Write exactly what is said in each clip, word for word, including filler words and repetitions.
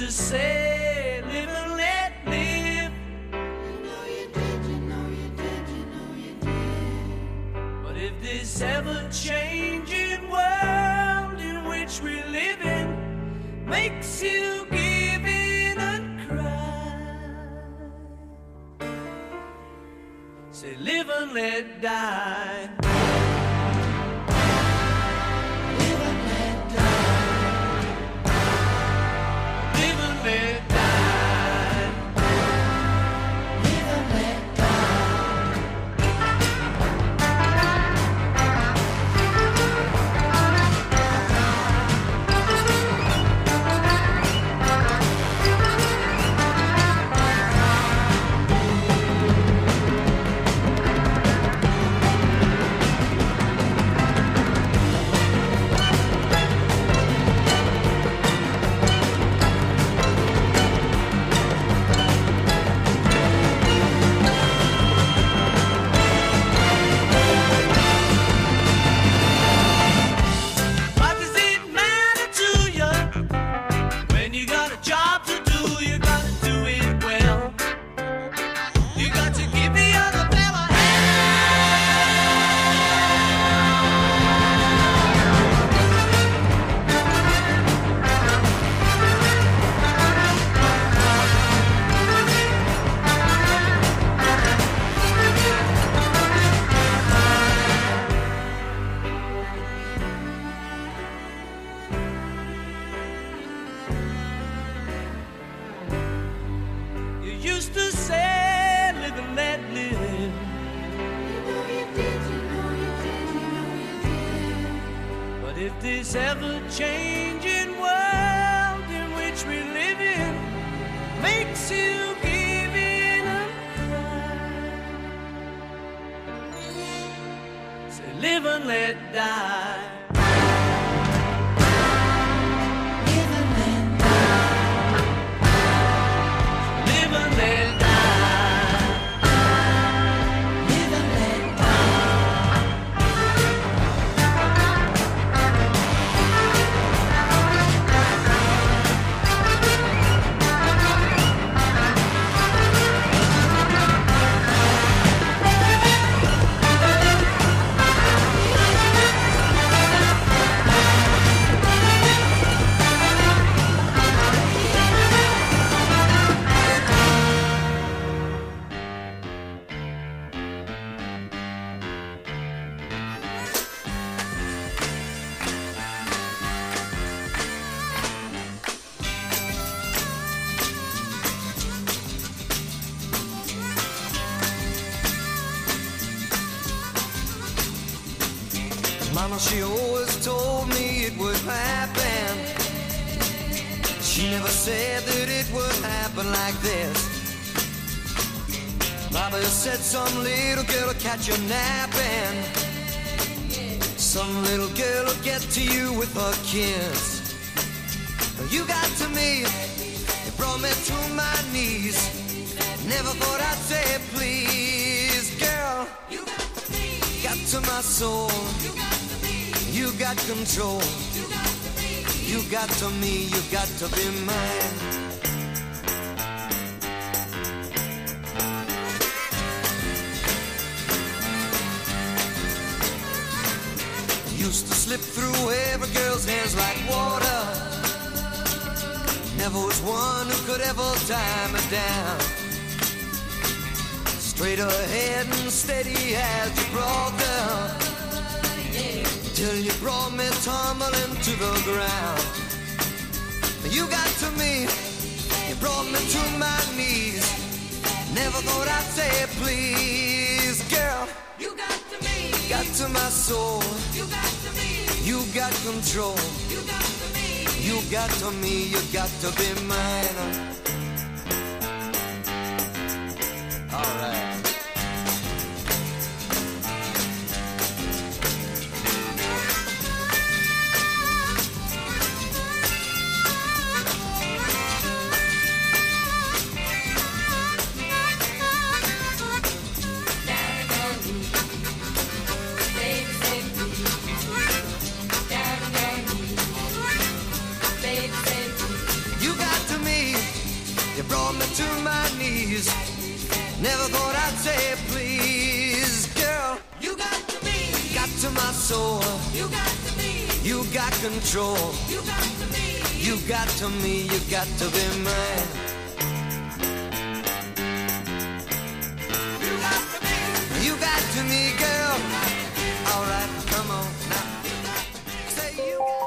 to say, live and let live. You know you did, you know you did, you know you did. But if this ever-changing world in which we live in makes you give in and cry, say live and let die. Live and let die. Live and let die. Live and let die. What does it matter to you when you got a job to do? You gotta do it well. You got to give the other fella you used to say, live and let live. You know you did, you know you did, you know you did. But if this ever-changing world in which we live in makes you give in and cry, say live and let die. Live and let die. Live and let die. Live and let die. Mama, she always told me it would happen. She never said that it would happen like this. Mama said some little girl will catch you napping. Some little girl will get to you with her kiss. You got to me, it brought me to my knees. Never thought I'd say please, girl. You got to me. Got to my soul. You got to me. You got control. You got to me. You got to me, you got to be mine. Used to slip through every girl's hands like water. Never was one who could ever tie me down. Straight ahead and steady as you brought them, till you brought me tumbling to the ground. You got to me, you brought me to my knees. Never thought I'd say please, girl. You got to me. Got to my soul, You got to me. you got control. You got to me. You got to me, you got to be mine. All right. You got to me, ease. Never thought I'd say please. Girl, You got to me. got to my soul. You got to me. You got control. You got to me. You got to me. You got to be mine. You got to me. You got to me, girl. All right, come on now. Say you got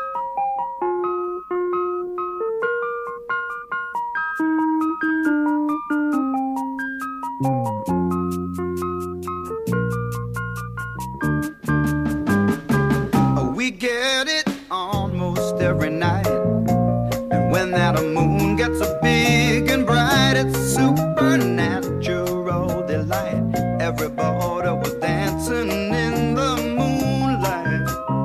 We get it almost every night. And when that moon gets so big and bright, it's supernatural delight. Everybody was dancing in the moonlight.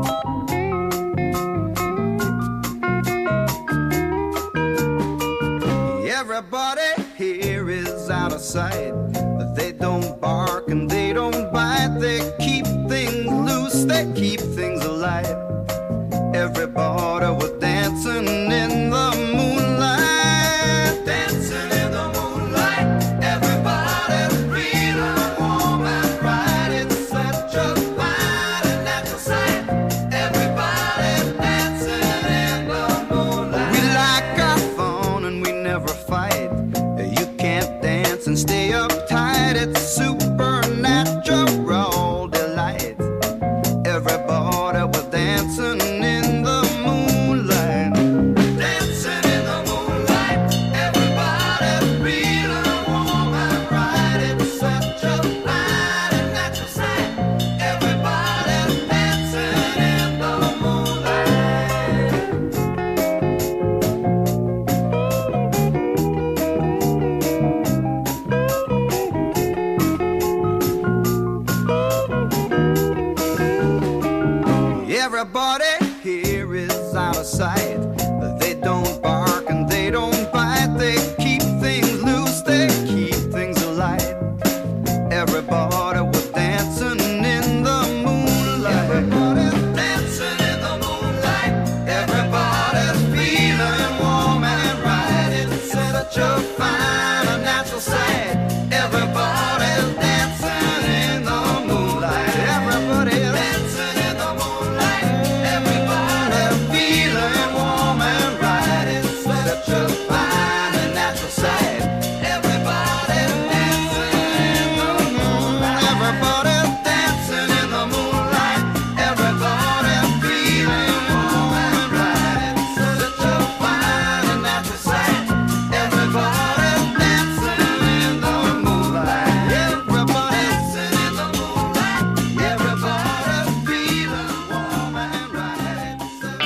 Everybody here is out of sight. They don't bark and they don't bite. They keep things loose, they keep things alive. Everybody was dancing in the moonlight. Dancing in the moonlight. Everybody's feeling warm and bright. It's such a fine and natural sight. Everybody's dancing in the moonlight. We like our fun and we never fight. You can't dance and stay uptight. It's supernatural delight. Everybody was dancing in the moonlight. Dancing in the moonlight. Everybody's feeling warm and bright. It's such a fine and natural sight. Everybody's dancing in the moonlight. Everybody here is out of sight. They don't bark and they don't bite. They keep things loose, they keep things alive. Everybody was dancing in the moonlight. Everybody's dancing in the moonlight. Everybody's feeling warm and bright. It's such a fine and natural sight. Everybody's dancing in the moonlight. Everybody's dancing in the moonlight. Everybody's feeling warm and bright. It's such a fine and natural sight. Everybody's dancing in the moonlight. Everybody's dancing in the moonlight. Everybody's feeling warm and bright. It's such a fine and natural sight. Everybody's dancing in the moonlight. Everybody's dancing in the moonlight. Everybody's feeling warm and bright. It's such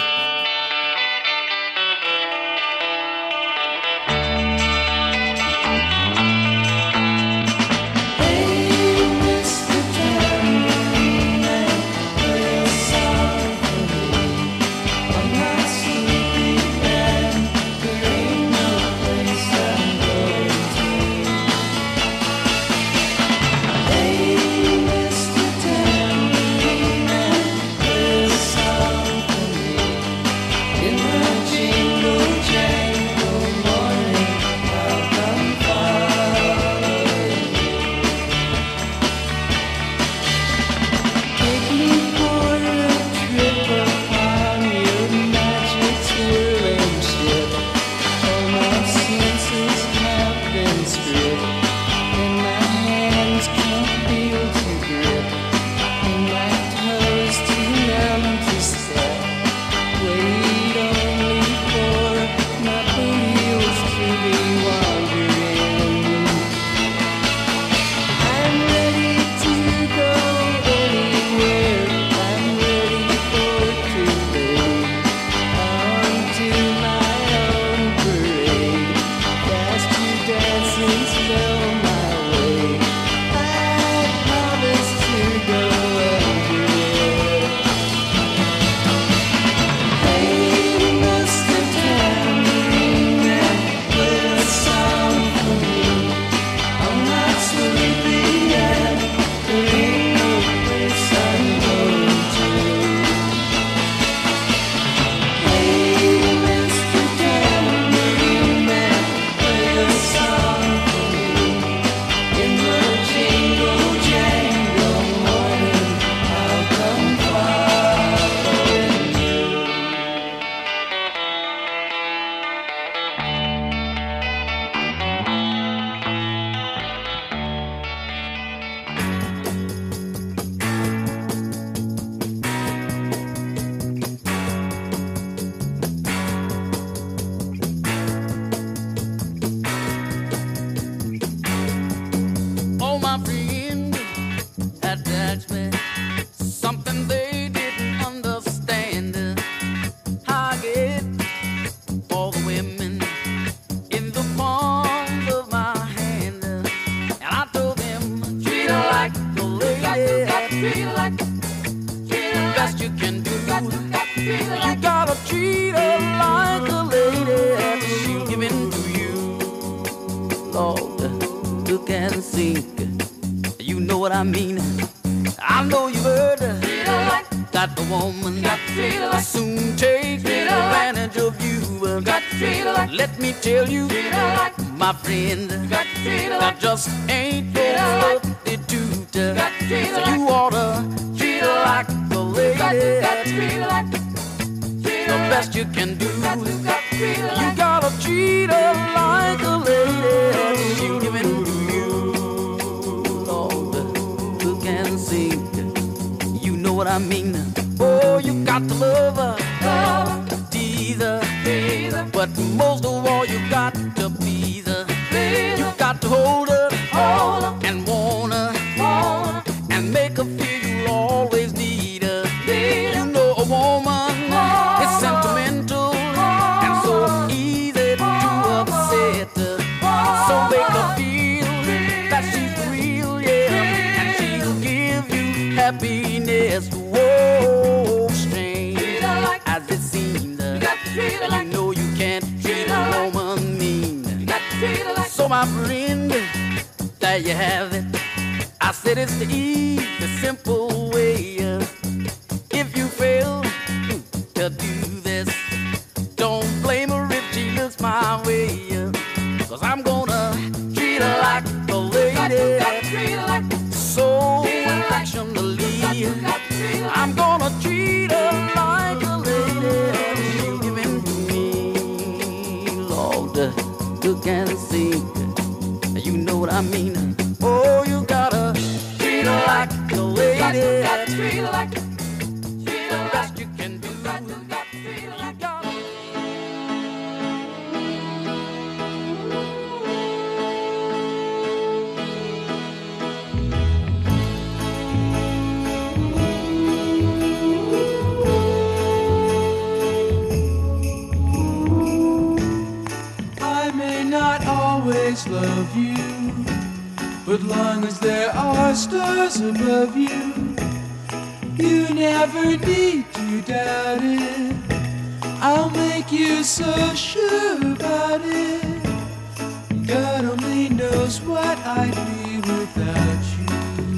treat her like, treat her best you can do. You gotta treat her like a lady. She'll give in to you. Lord, look and sink. You know what I mean. I know you've heard that the woman that soon take advantage of you. Let me tell you, my friend, that just ain't no substitute. So you oughta treat her like a lady. The best you can do. You gotta treat her like a lady. She'll give in to you. Lord, look and sing. You know what I mean. Oh, you got to love her, tease her, but most of all you got to please her. You got to hold her and want her and make her feel you'll always need her. You know a woman is sentimental and so easy to upset her. So make her feel that she's real, yeah, and she'll give you happiness. Whoa, strange as it seems, you know you can't treat a woman mean. So my friend, there you have it. I said it's the easy, simple way. If you fail to do this, don't blame her if she looks my way. Cause I'm gonna treat her like a lady, so affectionately. I'm gonna treat her like a lady. She'll give in to me. Lord, look and see. You know what I mean. Oh, you gotta treat her like a lady. Treat her like the best you can do. You gotta. Always love you, but long as there are stars above you, you never need to doubt it. I'll make you so sure about it. God only knows what I'd be without you.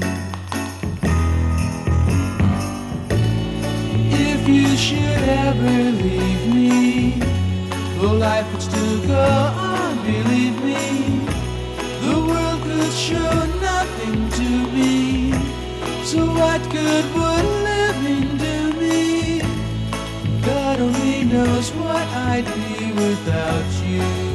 If you should ever leave me, though life would still go on, believe me, the world could show nothing to me. So what good would living do me? God only knows what I'd be without you.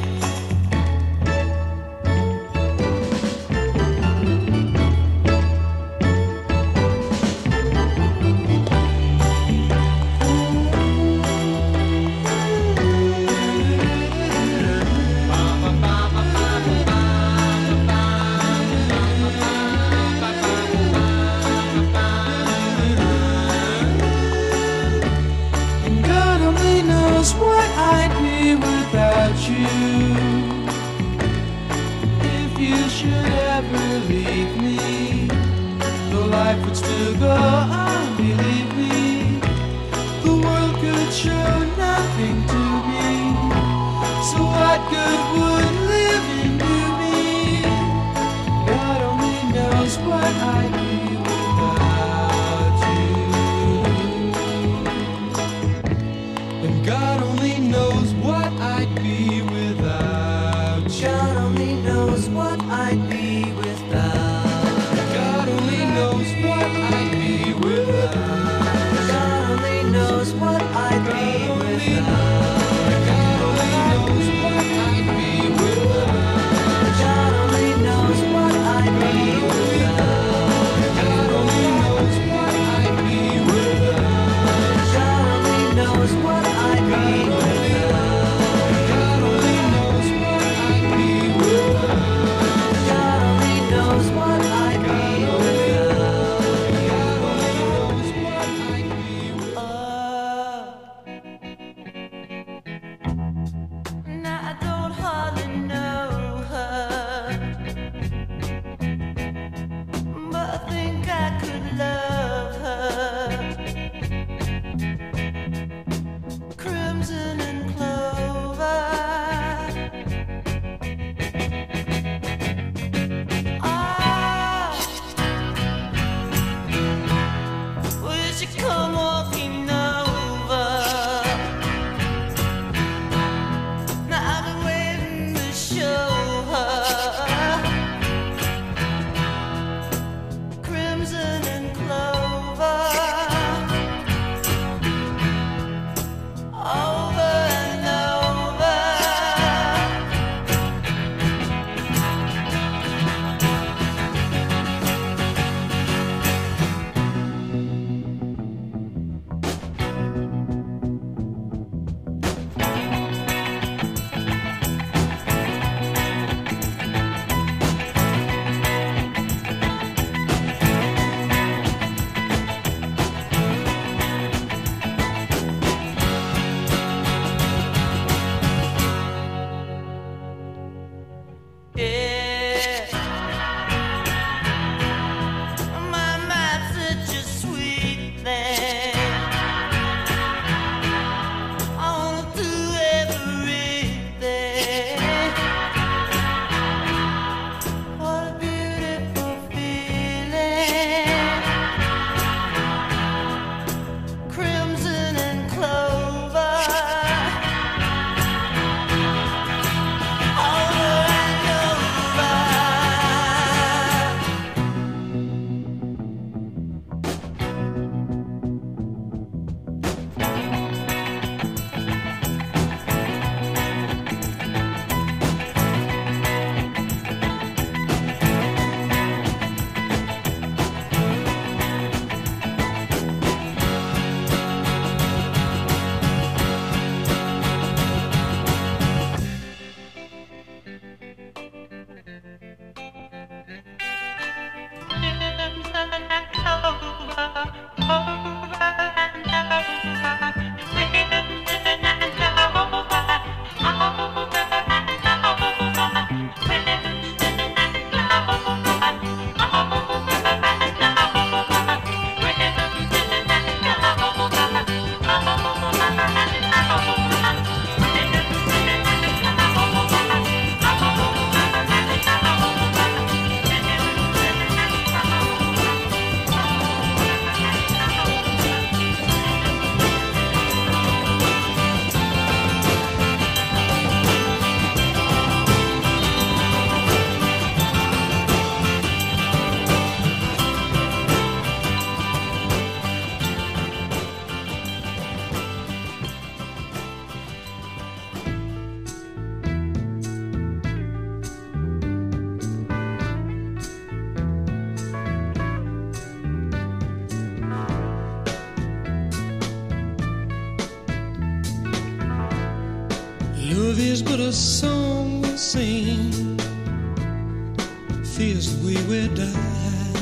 What I'd be without you. If you should ever leave me, though life would still go on, believe me, the world could show nothing to me. So what good would living do me? God only knows what I'd be without you. And God only knows what I'd be without you. God only knows what I'd be without. God only knows what I'd be without. God only knows what I'd be without. God only knows what I'd be Love is but a song we sing, feels the way we die.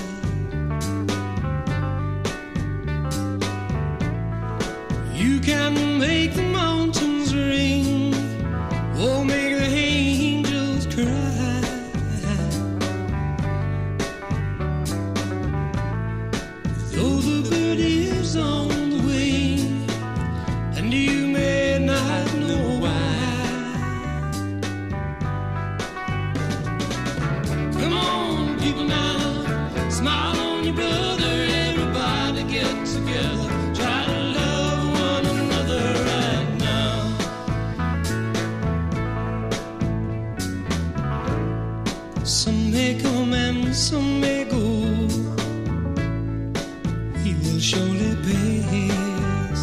You can make the mountains ring, or make the angels cry. Though the bird is on the wing, and you may not know why. Come on, people now, smile on your brother. Everybody get together, try to love one another right now. Some may come and some may go, we will surely pass.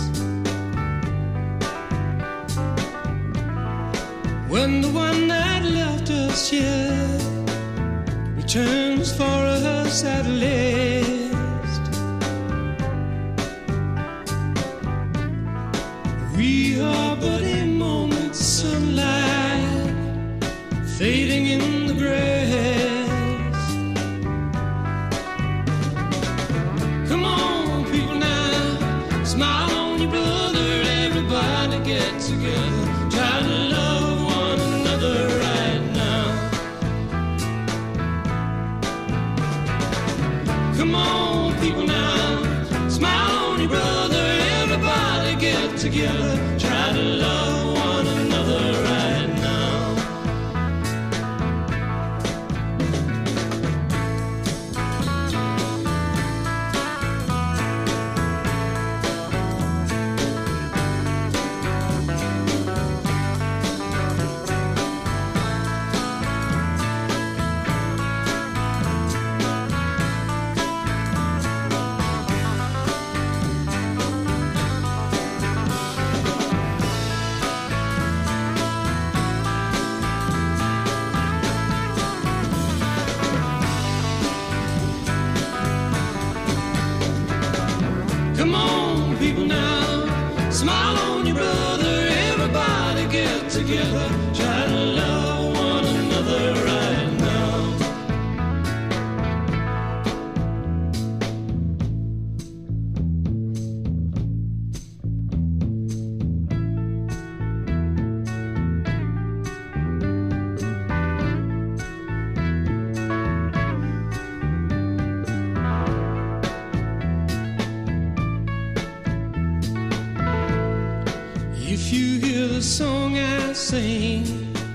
When the one that left us here returns for us at last, we are but a moment's sunlight fading in the grass. Come on, people now, smile on your brother. Everybody get together, try to love one another right now. Come on, people now, smile on your brother. Everybody get together, try to love one another right now. Come on, people now, smile on your brother. Everybody get together, try to love one another right now. If you hear the song I sing,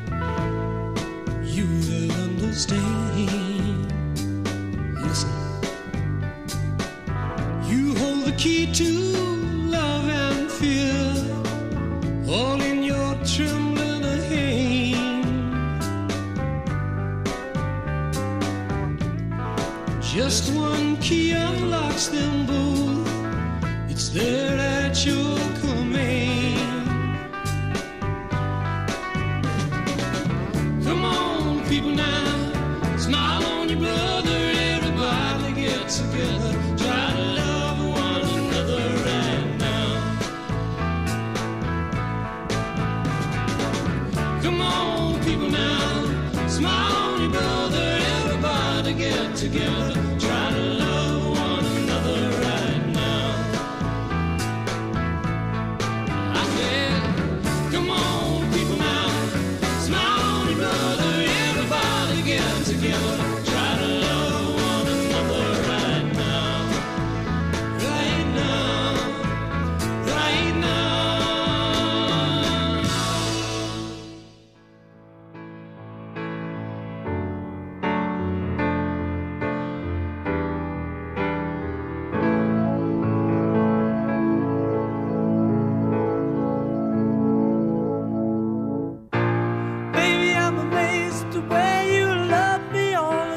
you will understand. Listen, you hold the key to love and fear, all in your trembling hand. Just one key unlocks them both, it's there at your command. Come on, people now, smile on your brother. Everybody get together, try to love one another right now. Come on, people now, smile on your brother. Everybody get together, try to love one another right now. I said, come on, people now, smile on your brother. Everybody get together, try to love one another right now. Right now, right now. Baby, I'm amazed the way you love me all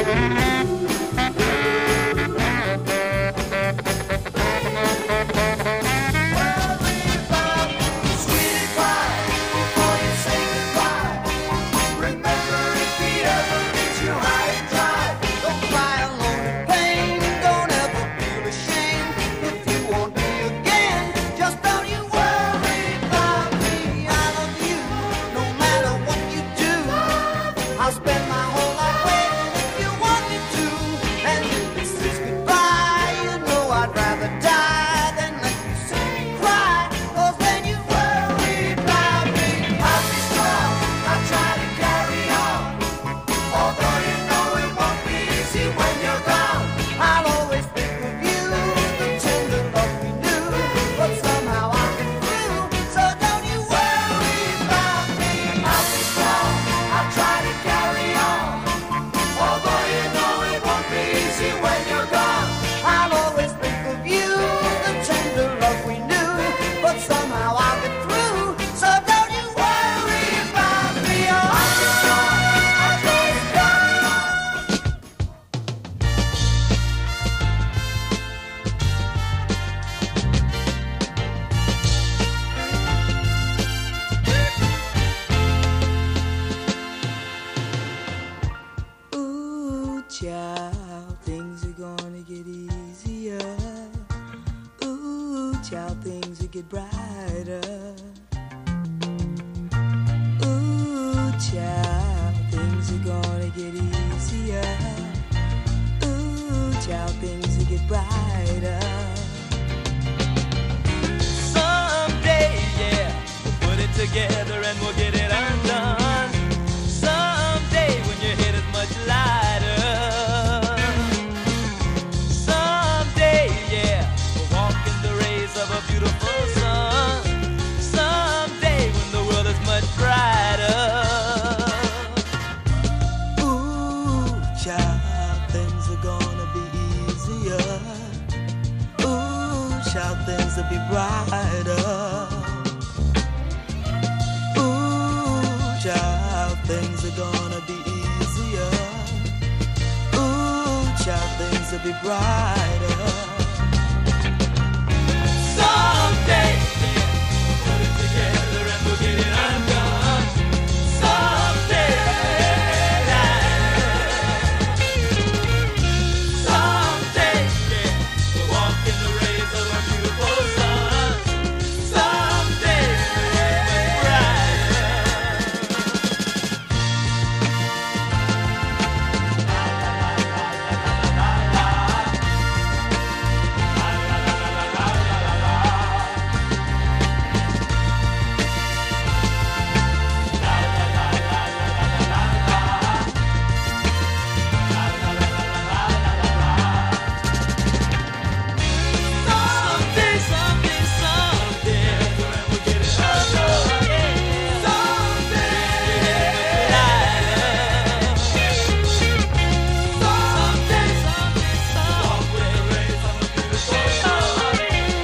child, things are gonna get easier. Ooh, child, things will get brighter. Ooh, child, things are gonna get easier. Ooh, child, things will get brighter. Someday, yeah, we'll put it together and we'll get it undone. Someday when your head is much lighter. Someday, yeah, we'll walk in the rays of a beautiful sun. Someday when the world is much brighter. Ooh, child, things are gonna be easier. Ooh, child, things will be brighter. Ooh, child, things are gonna be easier. Ooh, child, things will be brighter. Someday, yeah, we'll put it together and we'll get it undone. Someday, someday, yeah, we'll walk in the rays of a beautiful sun. Someday, we'll be Someday, someday, someday, we'll get it undone. Someday, someday, someday, someday, rays of a beautiful sun.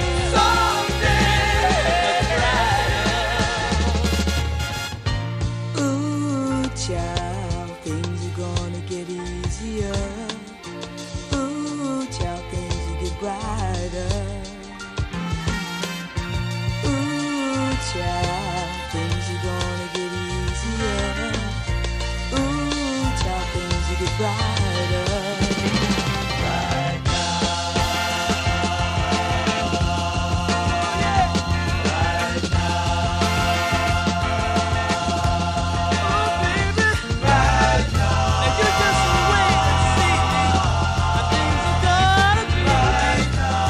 Someday, Ooh, child, things are gonna get easier. Ooh, child, things will get brighter. Ooh, child, things are gonna get easier. Ooh, child, things will get brighter. now you just wait and see how things are gonna be.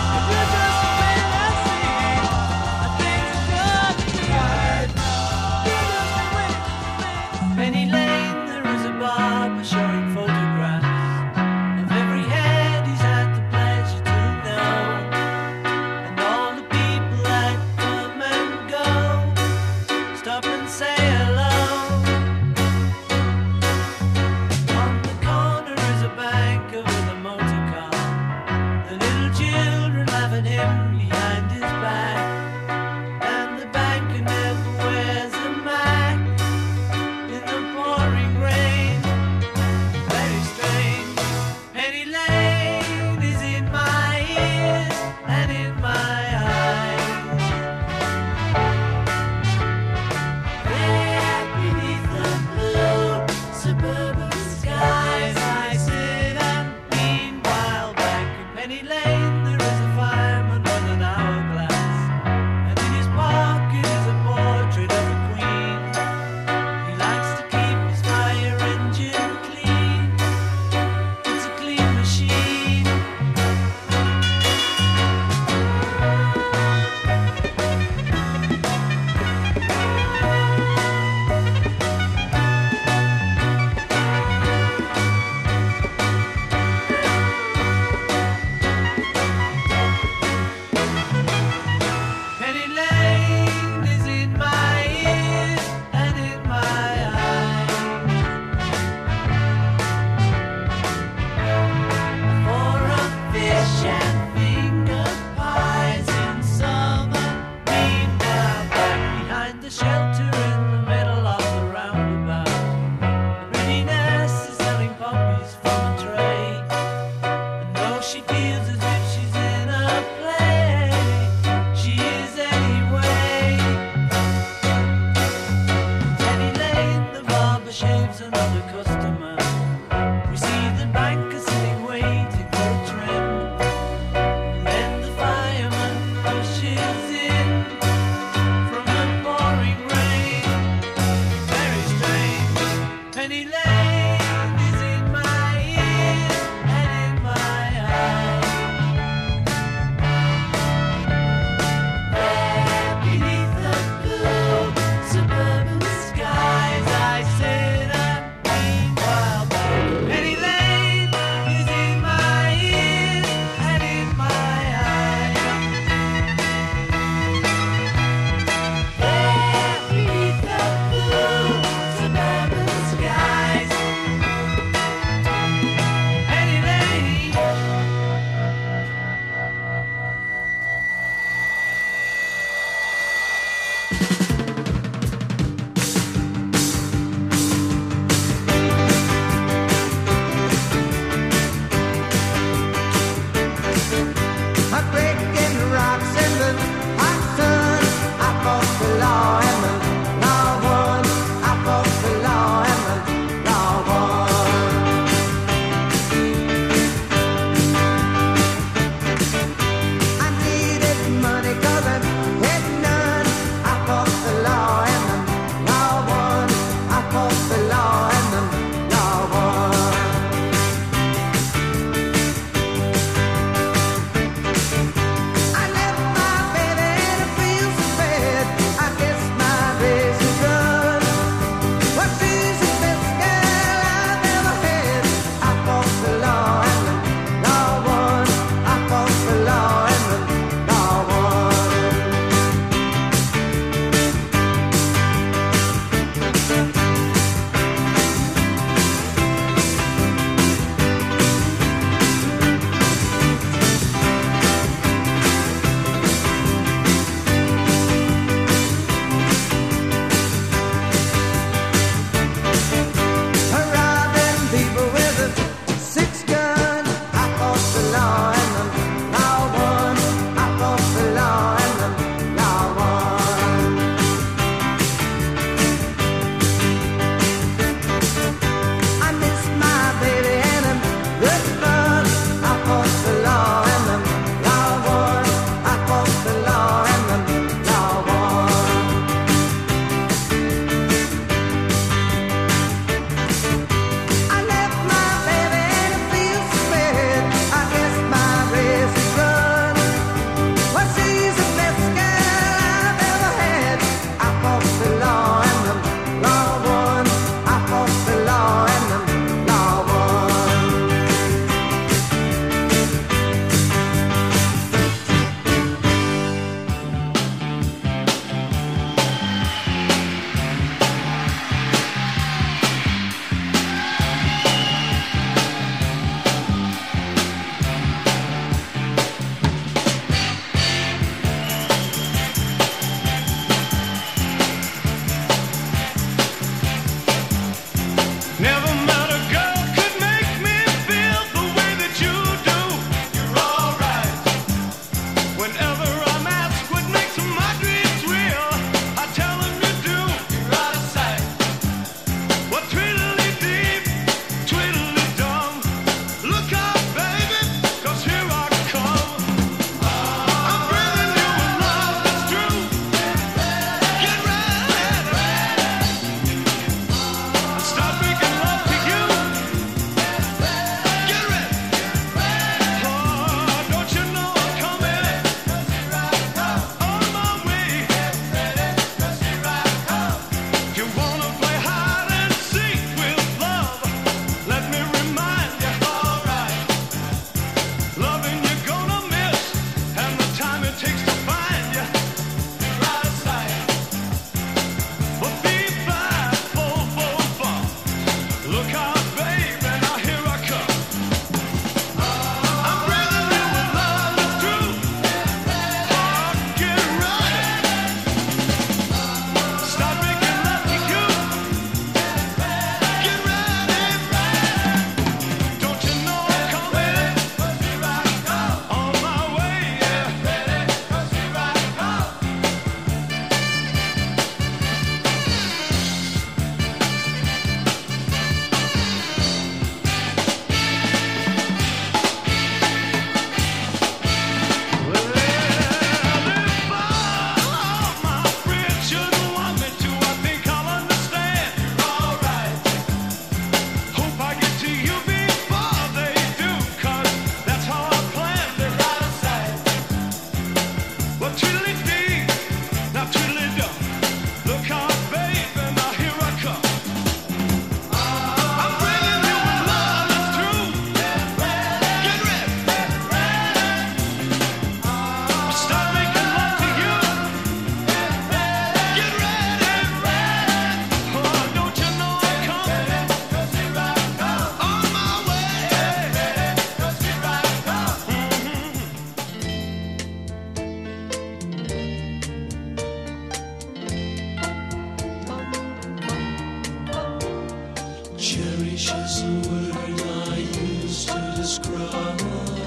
Cherish is the word I use to describe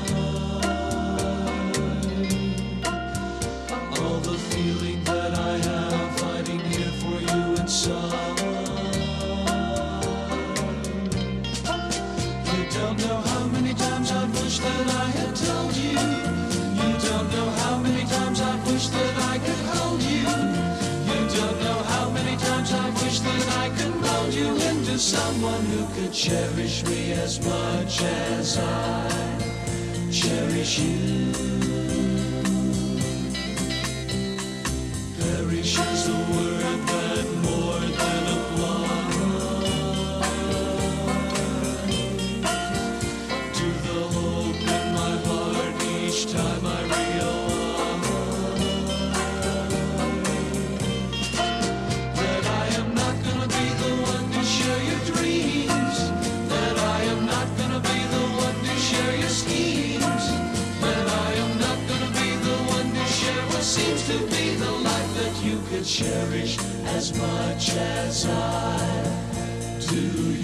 all the feeling that I have hiding here for you inside. You don't know how many times I've wished that I had told you. You don't know how many times I've wished that I could hold you. You don't know how many times I've wished that I could mold you into someone who could cherish me as much as I cherish you. Perish is the word that more than applies to the hope in my heart each time I realize that I am not gonna be the one to share your dreams, that I am not gonna be the one to share your schemes, that I am not gonna be the one to share what seems to be the life that you could cherish as much as I do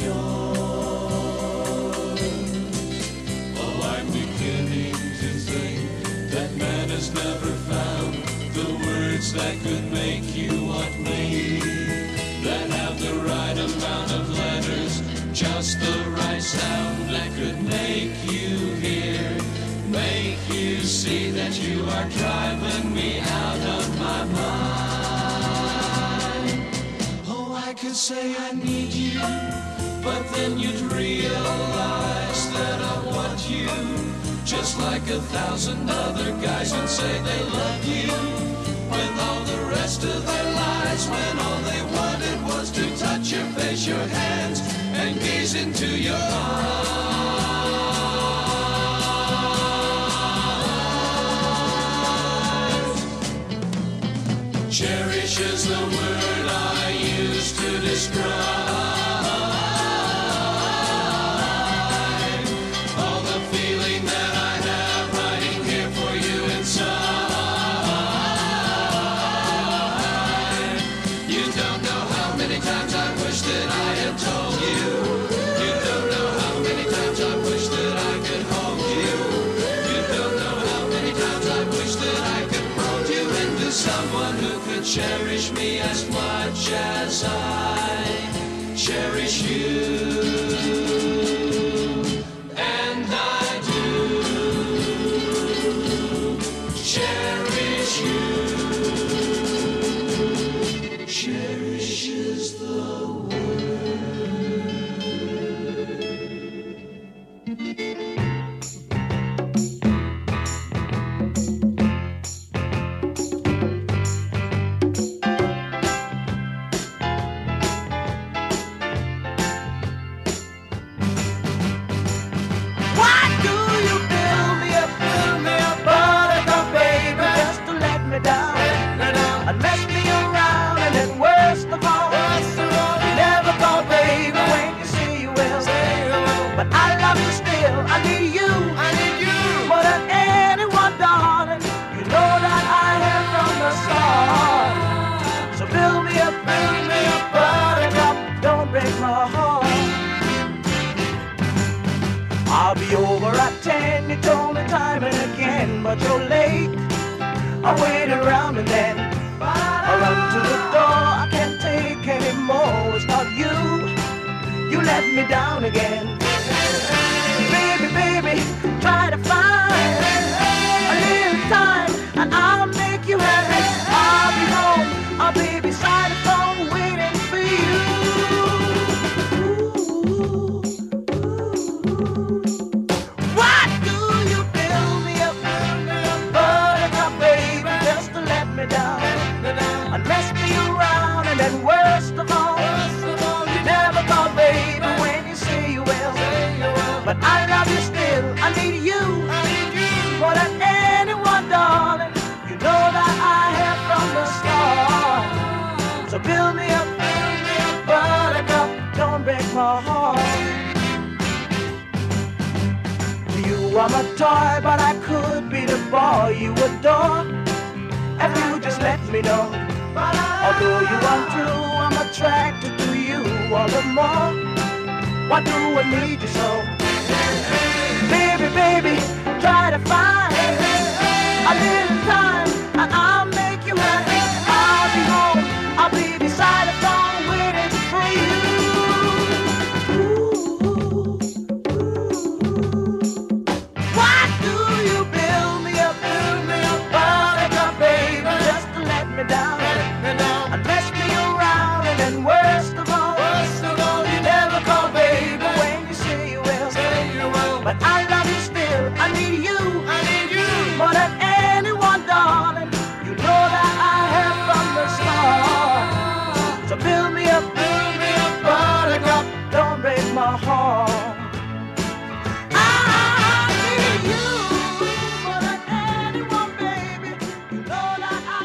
yours. Oh, I'm beginning to think that man has never found the words that could make you what me, that have the right amount of letters, just the right sound that could make you hear, make you see that you are driving me out of my mind. Oh, I could say I need you, but then you'd realize that I want you, just like a thousand other guys would say they love you, with all the rest of their lives, when all they wanted was to touch your face, your hands, and gaze into your eyes. Cherish is the word I use to describe all the feeling that I have hiding here for you inside. You don't know how many times I wish that I had told you. You don't know how many times I wish that I could hold you. You don't know how many times I wish that I could mold you into someone who could cherish me as much as I cherish you. And I do cherish you. Cherish is the I'll be over at ten, you told me time and again, but you're late. I wait around and then I run to the door. I can't take anymore. It's not you. You let me down again. Baby, baby, try to find a little time and I'll make you happy. I'll be home, I'll be beside the phone waiting for you. Why do you build me up, buttercup, baby, just to let me down and mess me around? And then worst of all, you never call, baby, when you say you will. But I love you still, I need you, I need you more than anyone, darling. You know that I have from the start. So build me up, build me up, buttercup, don't break my heart. You are my toy, but I could be the boy you adore if you just let me know. Although you are true, I'm attracted to you all the more. Why do I need you so? Baby, baby, try to find a little time and I'll make you happy. I'll be home, I'll be beside the phone waiting for you. Why do you build me up, build me up, buttercup, baby, just to let me down and mess me around? And then worst of all, worst of all, you never call, baby, when you say you will. Say you will. But I love you still, I need you, I need you more than anyone, darling. You know that I have from the start. So build me up, build me up, buttercup, don't break my heart. I need you more than anyone, baby. You know that I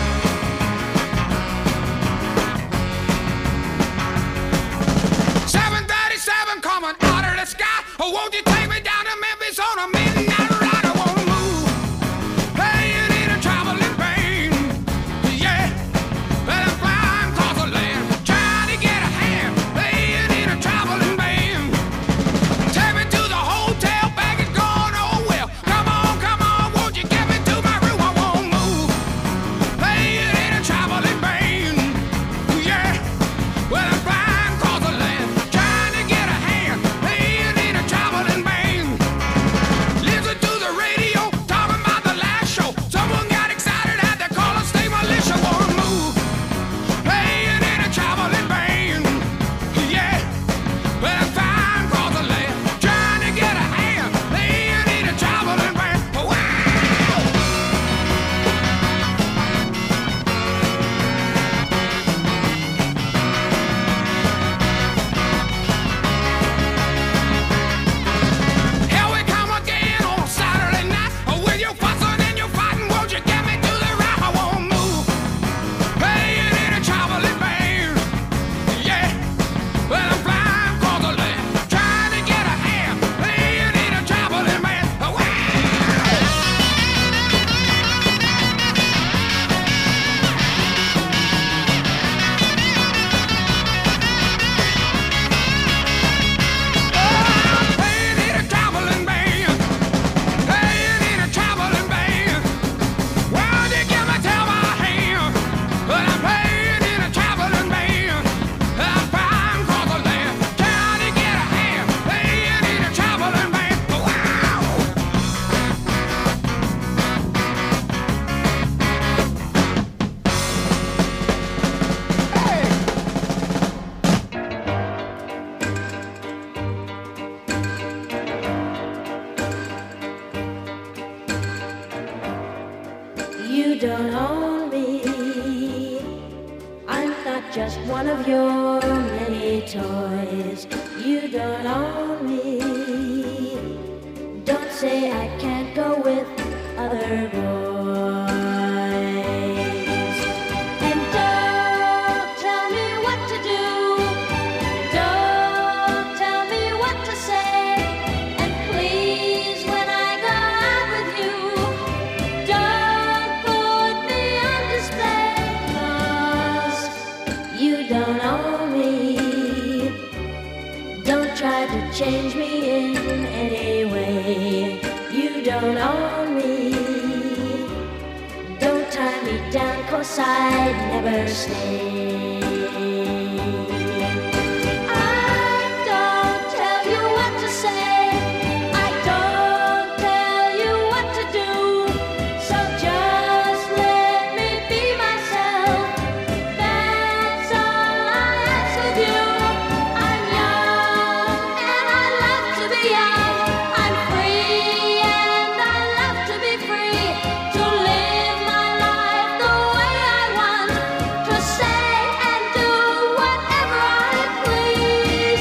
seven thirty-seven coming out of the sky. Oh, won't you take me down to Memphis on a midnight ride? I wanna move, playing in a traveling pain. Yeah, well, I'm flying across the land, trying to get a hand, playing in a traveling band. Take me to the hotel, bag is gone, oh well. Come on, come on, won't you get me to my room? I won't move, playing in a traveling band. Yeah, well, I'm flying across the land, trying to get a hand, playing in a traveling band. Listen to the radio, talking about the last show. Someone got excited, had to call and stay militia. Won't move, playing in a traveling band. Yeah, well, I'm flying across the land, trying to get a hand, playing in a traveling band. Wow! Here we come again on a Saturday night. Oh, with your fussing and your fighting, won't you get me to the right? I won't move, playing in a traveling band. Yeah, well, I'm flying across the land, trying to get a hand, playing in a traveling band. Wow! Playing in a traveling band, playing in a traveling band. Why'd you give me tell my hand? But I'm playing in a traveling band. I'm flying across the land, trying to get a hand, playing in a traveling band. Wow! You don't own me. I'm not just one of your many toys. You don't own me. Don't say I can't go with other boys. And don't tell me what to do. Don't tell me what to say. And please, when I go out with you, don't put me on display. 'Cause you don't own me. Don't try to change me in any don't own me. Don't tie me down, 'cause I'd never stay. I don't tell you what to say. I don't tell you what to do. So just let me be myself. That's all I ask of you. I'm young and I love to be young. I'm free and I love to be free. To live my life the way I want. To say and do whatever I please.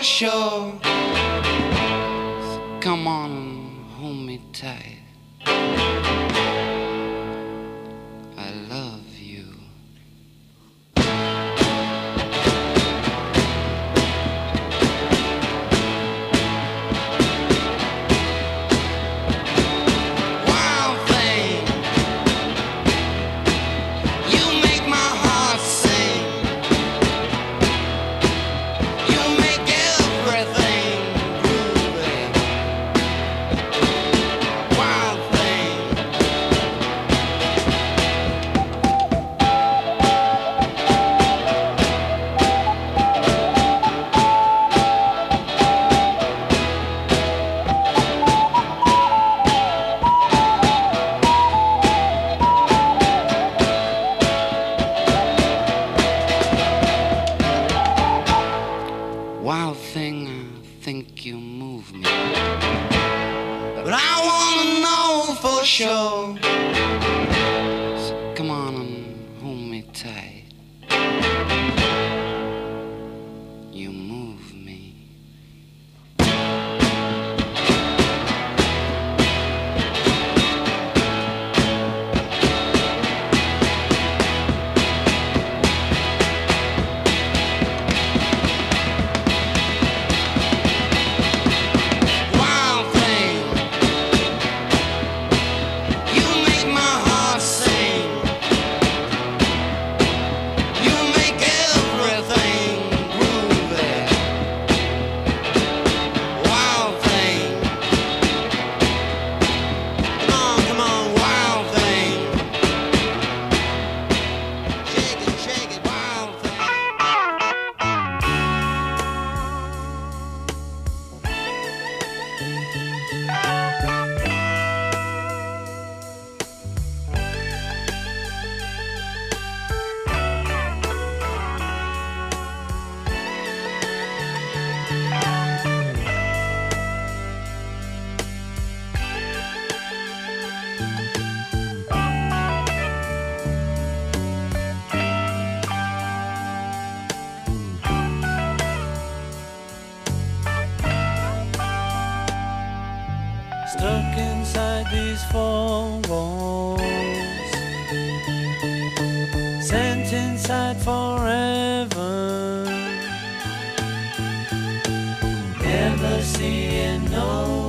sure. So come on and hold me tight. I love you. Wild thing, you make my heart sing. You make everything groovy. Wild thing. Wild thing, I think you move me. But I wanna know for sure. So come on and hold me tight. You move me. Wild thing, you make my heart sing. You make everything groovy. Wild thing, come on, come on, wild thing. Shake it, shake it, wild thing. Stuck inside these four walls, sent inside forever, never seeing no